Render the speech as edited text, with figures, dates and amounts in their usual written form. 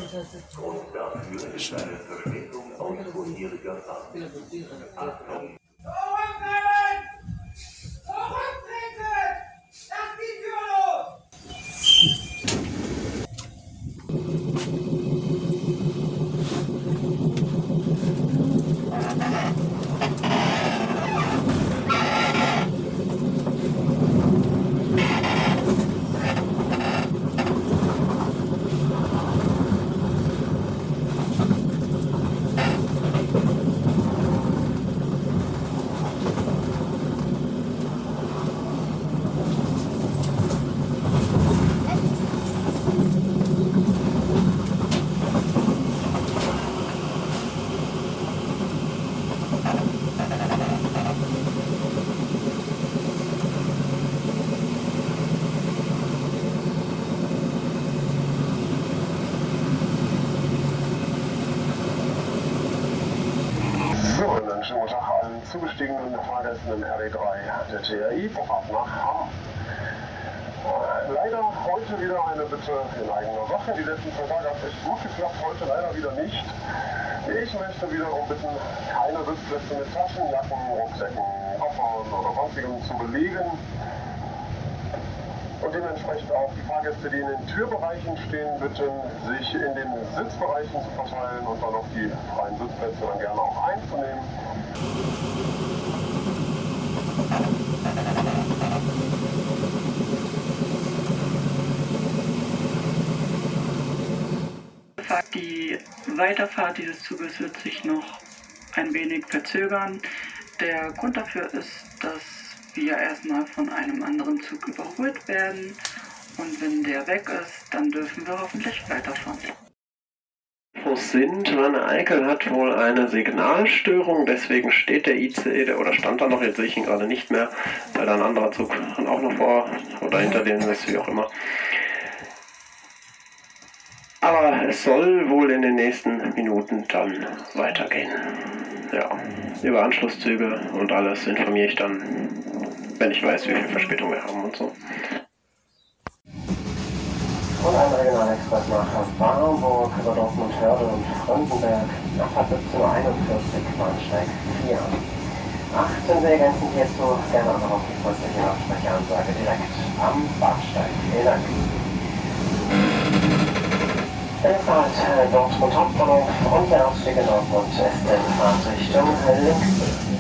Und dafür ist eine Verspätung aus vorheriger Achtung. Zurücknehmen! Zurücktreten! Lass die Tür los! So, einen schönen guten Tag allen zugestiegenen Fahrgästen im RE3 der TRI, Fahrt nach Hamm. Leider heute wieder eine Bitte in eigener Sache. Die letzten 2 Tage hat es echt gut geklappt, heute leider wieder nicht. Ich möchte wiederum bitten, keine Sitzplätze mit Taschenjacken, Rucksäcken, Koffern oder sonstigem zu belegen. Und dementsprechend auch die Fahrgäste, die in den Türbereichen stehen, bitten, sich in den Sitzbereichen zu verteilen und dann auch die freien Sitzplätze dann gerne auch einzunehmen. Die Weiterfahrt dieses Zuges wird sich noch ein wenig verzögern. Der Grund dafür ist, dass wir erstmal von einem anderen Zug überholt werden und wenn der weg ist, dann dürfen wir hoffentlich weiterfahren. Infos sind, Wanne-Eickel hat wohl eine Signalstörung, deswegen steht der ICE, oder stand da noch, jetzt sehe ich ihn gerade nicht mehr, weil da ein anderer Zug auch noch vor oder hinter dem ist, wie auch immer. Aber es soll wohl in den nächsten Minuten dann weitergehen. Ja, über Anschlusszüge und alles informiere ich dann, wenn ich weiß, wie viel Verspätung wir haben und so. Und ein Regionalexpress nach Warburg über Dortmund-Hörde und Frontenberg, Abfahrt 17:41 Uhr, Bahnsteig 4. Achten Sie ergänzend hierzu gerne auch noch auf die freundliche Nachsprecheransage direkt am Bahnsteig. Vielen Dank. Fahrt Dortmund Hauptbahnhof und der Ausstieg in Dortmund ist in Fahrtrichtung links.